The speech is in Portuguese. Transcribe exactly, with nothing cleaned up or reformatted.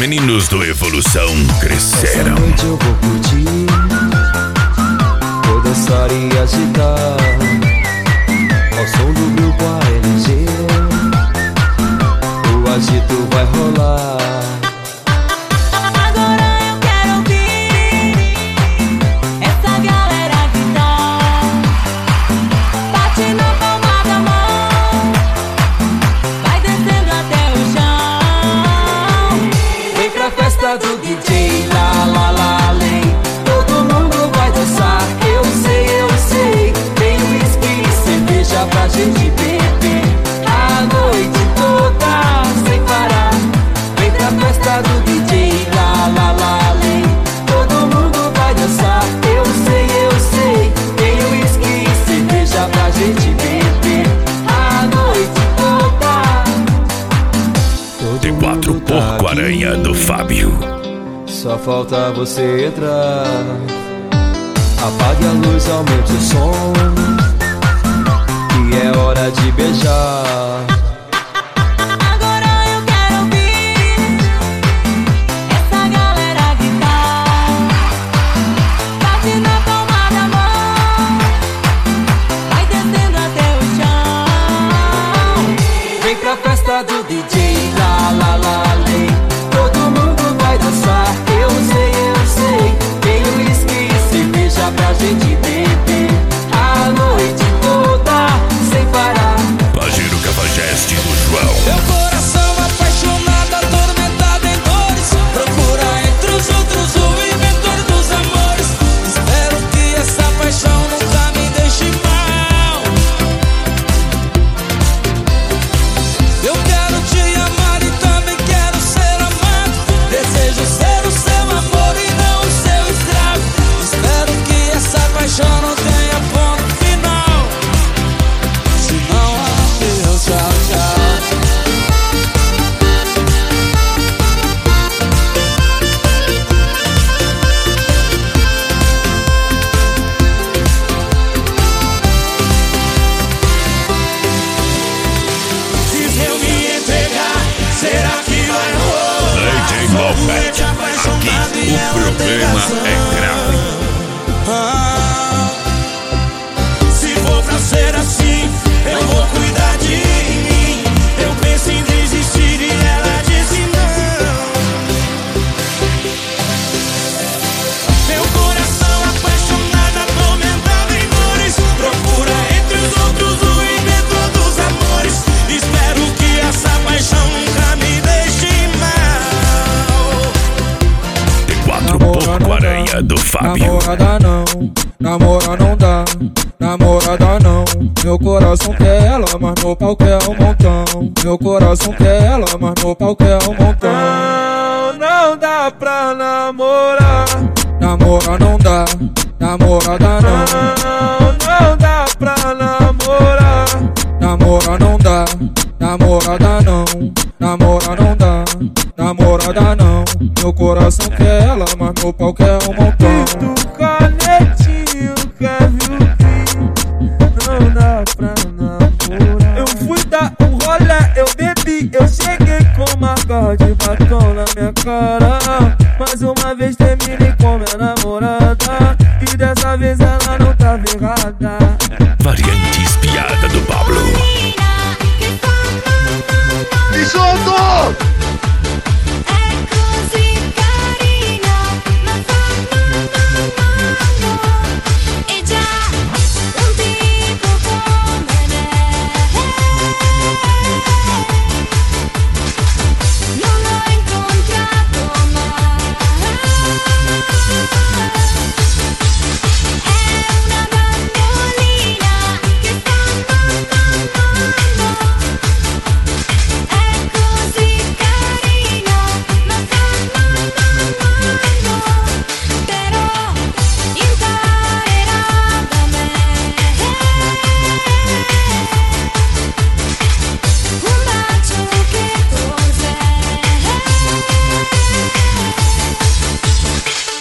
meninos do Evolução cresceram. Essa noite eu vou curtir, vou dançar e agitar ao som do grupo A L G. O agito vai rolar. Agora eu quero ouvir essa galera gritar. Bate na palma da mão, vai descendo até o chão. Vem pra festa do D J, lá, lá, lá, além. Todo mundo vai dançar, eu sei, eu sei. Tem whisky e cerveja pra gente beber a noite toda sem parar. Vem pra festa do D J, lá, lá, lá, além. Todo mundo vai dançar, eu sei, eu sei. Tem whisky e cerveja pra gente beber a noite toda. Todo T quatro mundo tá Porco-Aranha aqui, do Fábio. só falta você entrar. Apague a luz, aumente o som, que é hora de beijar. Agora eu quero ouvir essa galera gritar. Bate na palma da mão, vai descendo até o chão. Vem pra festa do D J, lá, lá, lá, além. Todo mundo vai dançar, eu sei, eu sei. Tem whisky e cerveja pra gente beber a noite toda sem parar. Pajero Cafajeste do João. Meu coração apaixonado, atormentado em dores, procura entre os outros o inventor dos amores. Espero que essa paixão nunca me deixe mal. Eu quero te amar e também quero ser amado. Desejo ser o seu amor e não o seu escravo. Espero que essa paixão não tenha ponto final. Se não, adeus, tchau, tchau. Se eu me entregar, será que vai rolar? D J Malfett. Aqui o problema é grave. Ah, se for pra ser assim, eu vou cuidar de mim. Eu penso em desistir e ela disse não. Meu coração apaixonado, atormentado em dores, procura entre os outros o inventor dos amores. Espero que essa paixão nunca me deixe mal. T quatro Porco-Aranha do Fábio. Namorada não, namora não dá, namorada não. Meu coração quer ela, mas no pau quer um montão. Meu coração quer ela, mas no pau quer um montão. Não, não dá pra namorar. Namora não dá, namorada não. Não, não dá pra namorar. Namora não dá, namorada não. Namora não dá, namorada não. Meu coração quer ela, mas meu pau quer um montão. Do canetinho, quer viu que não dá pra namorar. Eu fui dar um rolê, eu bebi, eu cheguei com marca de batom na minha cara. Mais uma vez terminei com minha namorada, e dessa vez ela não tava errada.